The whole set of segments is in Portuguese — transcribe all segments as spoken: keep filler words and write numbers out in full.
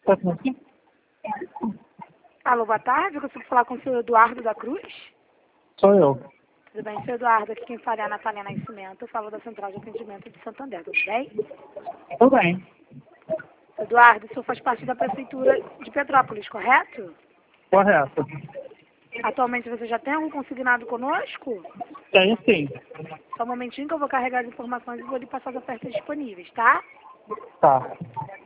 Tá tudo aqui? Alô, boa tarde. Eu consigo falar com o senhor Eduardo da Cruz? Sou eu. Tudo bem, senhor Eduardo? Aqui quem fala é a Natália Nascimento. Eu falo da Central de Atendimento de Santander. Tudo bem? Tudo bem. Eduardo, o senhor faz parte da Prefeitura de Petrópolis, correto? Correto. Atualmente você já tem algum consignado conosco? Tem sim. Só um momentinho que eu vou carregar as informações e vou lhe passar as ofertas disponíveis, tá? Tá.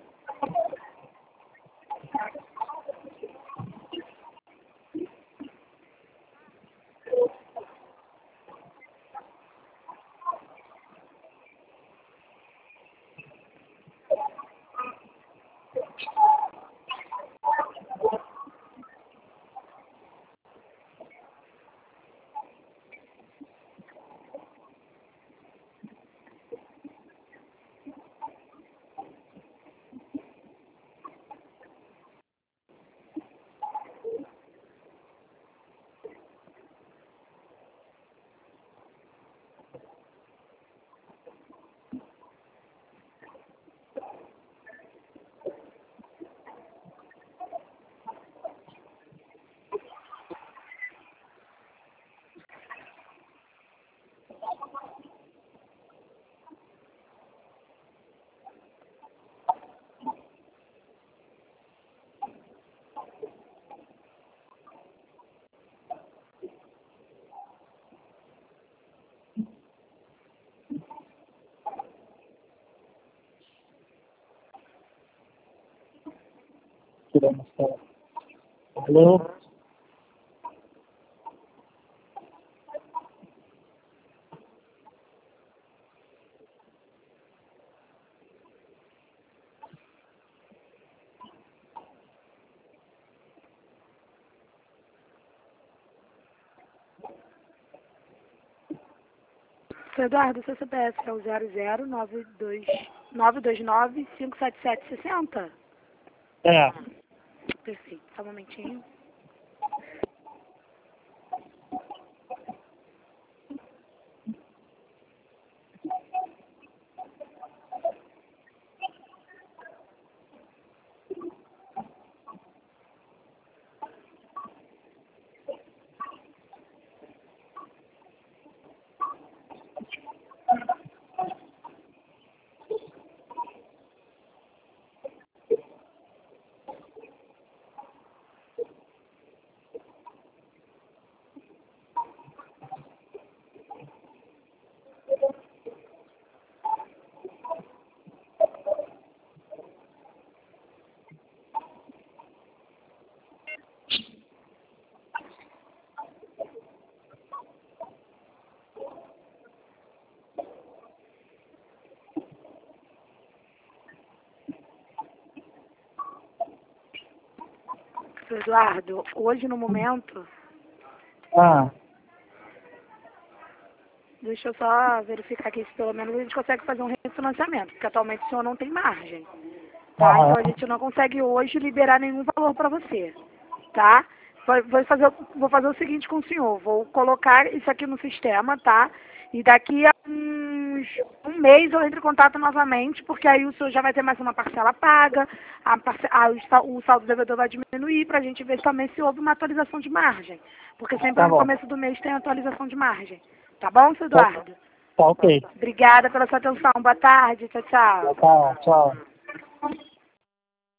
Tiramos fora. Alô? Senhor Eduardo, o seu C P F é o zero zero nove dois nove dois nove cinco sete sete seis zero? É. Perfeito. Só um momentinho. Senhor Eduardo, hoje no momento, Ah, deixa eu só verificar aqui se pelo menos a gente consegue fazer um refinanciamento, porque atualmente o senhor não tem margem, tá? aham. Então a gente não consegue hoje liberar nenhum valor para você, tá? Vou vou fazer, vou fazer o seguinte com o senhor, vou colocar isso aqui no sistema, tá? E daqui a uns um mês eu entro em contato novamente, porque aí o senhor já vai ter mais uma parcela paga, a parce- a- o sal- o saldo devedor vai diminuir para a gente ver também se houve uma atualização de margem. Porque sempre Tá no bom. começo do mês tem atualização de margem. Tá bom, senhor Tá, Eduardo? tá ok. Obrigada pela sua atenção. Boa tarde. Tchau, tchau. Tá, tchau.